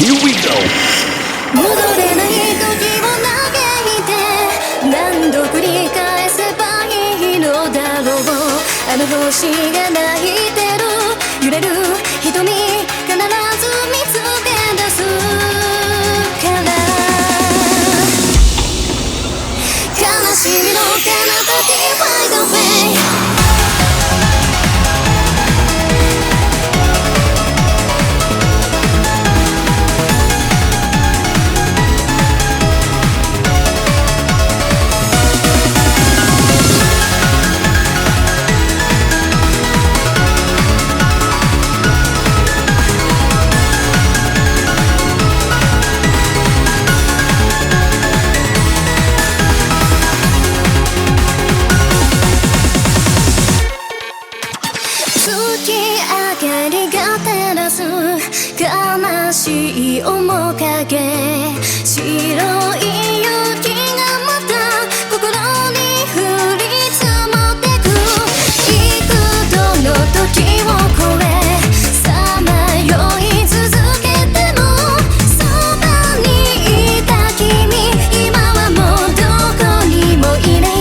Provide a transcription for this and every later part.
Here we go! 戻れない時を嘆いて何度繰り返せばいいのだろう。あの星が泣いてる揺れる瞳必ず見つけ出すから悲しみの彼方 Divide away悲しい面影白い雪がまた心に降り積もってく幾度の時を越えさまよい続けてもそばにいた君今はもうどこにもいない。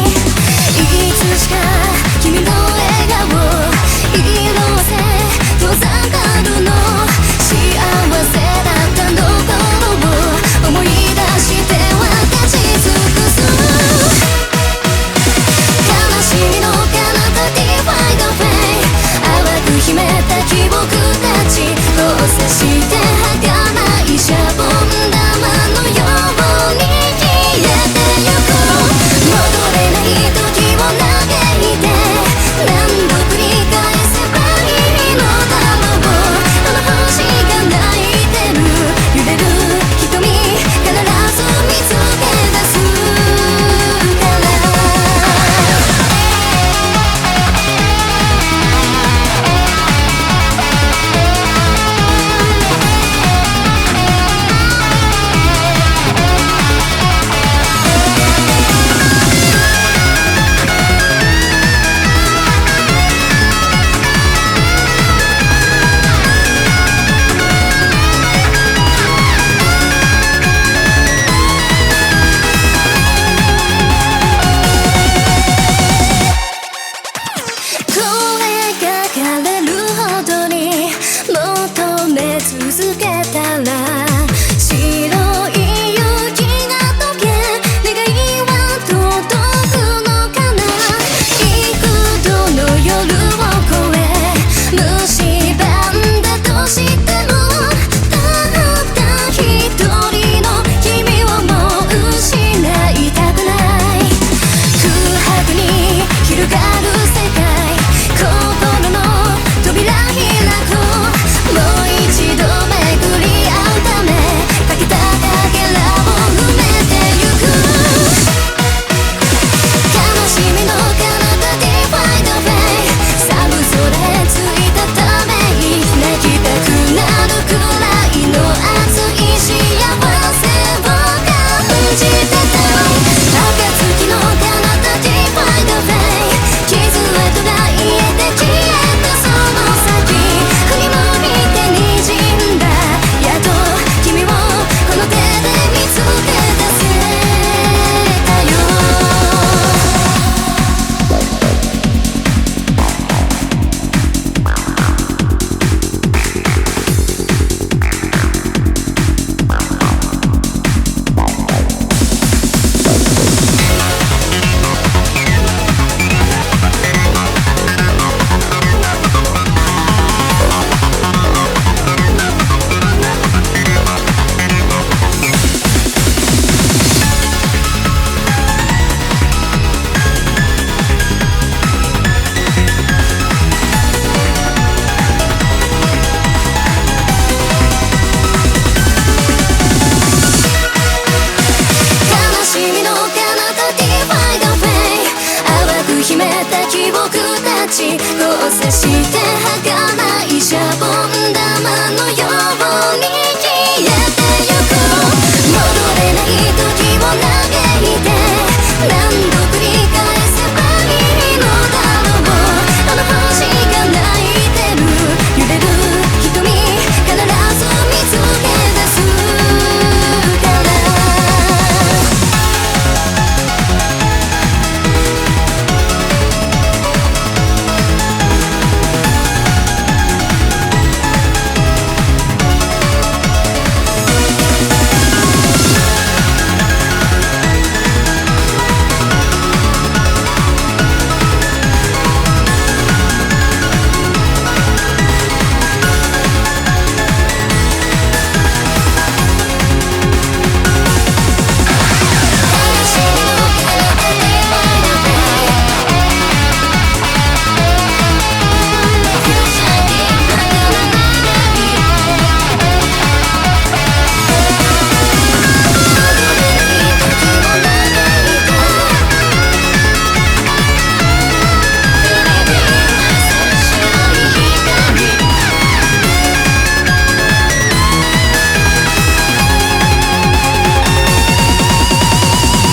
いつしか君の笑顔色あせ遠ざかるの幸せだったの頃を思い出して分かち尽くす悲しみの彼方 Divide away 淡く秘めた記憶たち交差して儚いシャボン玉のように消えてゆく戻れない時を嘆いて何度繰り返せばいいのだろう。あの星が泣いてる揺れる瞳必ず見つけ出すから続けたら白い雪が溶け願いは届くのかな。幾度の夜を越え蝕んだとしてもたった一人の君をもう失いたくない。空白に広がる世界心の扉開こうもう一度巡り合うためかけたかけらを埋めてゆく悲しみの彼方 Divide away 寒空へついたために泣きたくなるくらいの熱い幸せを感じてたい。暁の彼方 Divide away 傷跡が癒えて消えたその先振り向いて滲んだやっと君をこの手で見つけ出せたよ。悲しみの彼方 Divide away 淡く秘めた記憶たち交差して